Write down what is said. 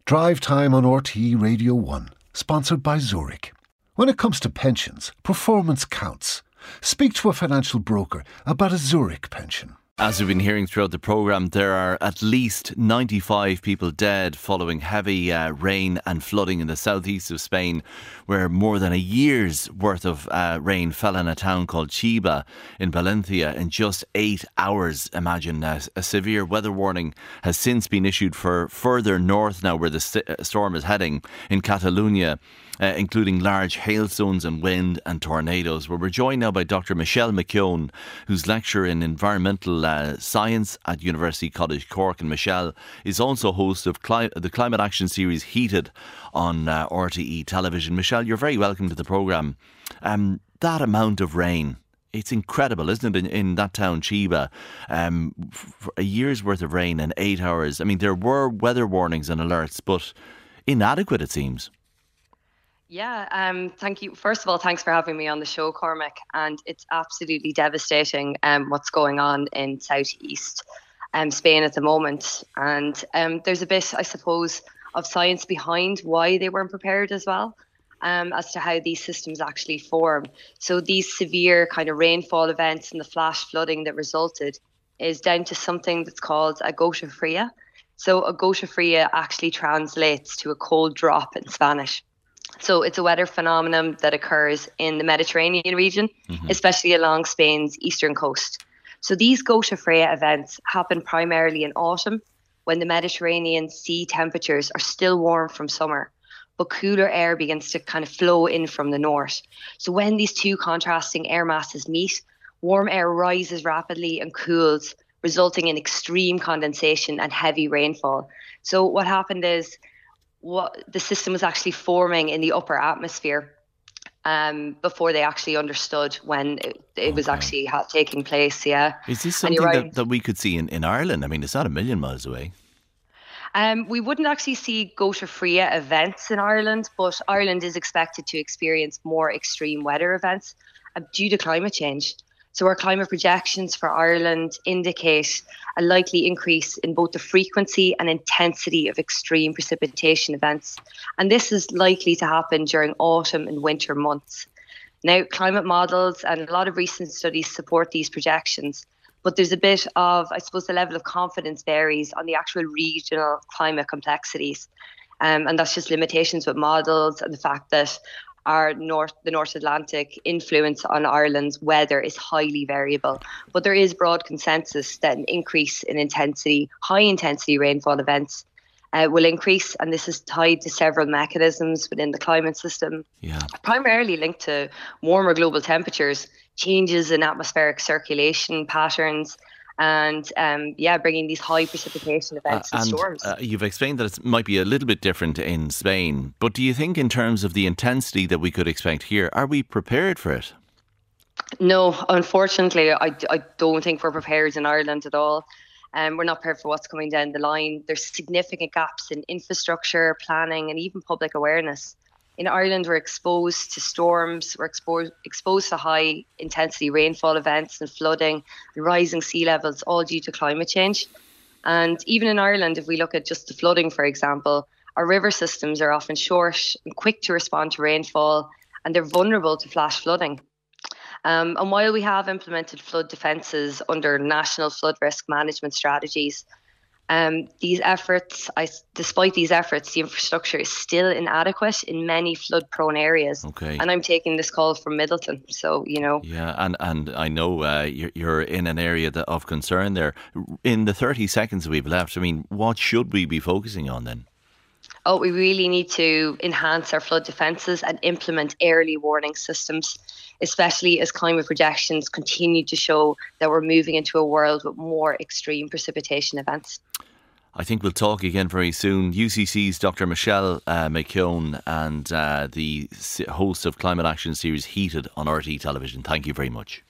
Drive Time on RTE Radio 1, sponsored by Zurich. When it comes to pensions, performance counts. Speak to a financial broker about a Zurich pension. As we've been hearing throughout the programme, there are at least 95 people dead following heavy rain and flooding in the southeast of Spain, where more than a year's worth of rain fell in a town called Chiba in Valencia in just 8 hours. Imagine a severe weather warning has since been issued for further north now where the storm is heading in Catalonia. Including large hailstones and wind and tornadoes. We're joined now by Dr. Michelle McKeown, who's lecturer in environmental science at University College Cork. And Michelle is also host of the Climate Action series Heated on RTE television. Michelle, you're very welcome to the programme. That amount of rain, it's incredible, isn't it, in that town, Chiba? For a year's worth of rain in 8 hours. I mean, there were weather warnings and alerts, but inadequate, it seems. Yeah, thank you. First of all, thanks for having me on the show, Cormac. And it's absolutely devastating what's going on in southeast Spain at the moment. And there's a bit, I suppose, of science behind why they weren't prepared as well, as to how these systems actually form. So these severe kind of rainfall events and the flash flooding that resulted is down to something that's called a gota fria. So a gota fria actually translates to a cold drop in Spanish. So it's a weather phenomenon that occurs in the Mediterranean region, especially along Spain's eastern coast. So these gota fria events happen primarily in autumn when the Mediterranean sea temperatures are still warm from summer, but cooler air begins to kind of flow in from the north. So when these two contrasting air masses meet, warm air rises rapidly and cools, resulting in extreme condensation and heavy rainfall. So what happened is, what the system was actually forming in the upper atmosphere before they actually understood when it was actually taking place. Yeah. Is this something that we could see in Ireland? I mean, it's not a million miles away. We wouldn't actually see gota fria events in Ireland, but Ireland is expected to experience more extreme weather events due to climate change. So our climate projections for Ireland indicate a likely increase in both the frequency and intensity of extreme precipitation events. And this is likely to happen during autumn and winter months. Now, climate models and a lot of recent studies support these projections, but there's a bit of, I suppose, the level of confidence varies on the actual regional climate complexities. And that's just limitations with models and the fact that the North Atlantic influence on Ireland's weather is highly variable. But there is broad consensus that an increase in high intensity rainfall events will increase, and this is tied to several mechanisms within the climate system, primarily linked to warmer global temperatures, changes in atmospheric circulation patterns, and bringing these high precipitation events and storms. You've explained that it might be a little bit different in Spain, but do you think in terms of the intensity that we could expect here, are we prepared for it? No, unfortunately, I don't think we're prepared in Ireland at all. We're not prepared for what's coming down the line. There's significant gaps in infrastructure, planning, and even public awareness. In Ireland, we're exposed to storms, we're exposed to high intensity rainfall events and flooding and rising sea levels, all due to climate change. And even in Ireland, if we look at just the flooding, for example, our river systems are often short and quick to respond to rainfall, and they're vulnerable to flash flooding. And while we have implemented flood defences under national flood risk management strategies, despite these efforts, the infrastructure is still inadequate in many flood-prone areas. Okay. And I'm taking this call from Middleton, so you know. Yeah, and I know you're in an area of concern there. In the 30 seconds we've left, I mean, what should we be focusing on then? Oh, we really need to enhance our flood defences and implement early warning systems, especially as climate projections continue to show that we're moving into a world with more extreme precipitation events. I think we'll talk again very soon. UCC's Dr. Michelle McKeown and the host of Climate Action series Heated on RTE television. Thank you very much.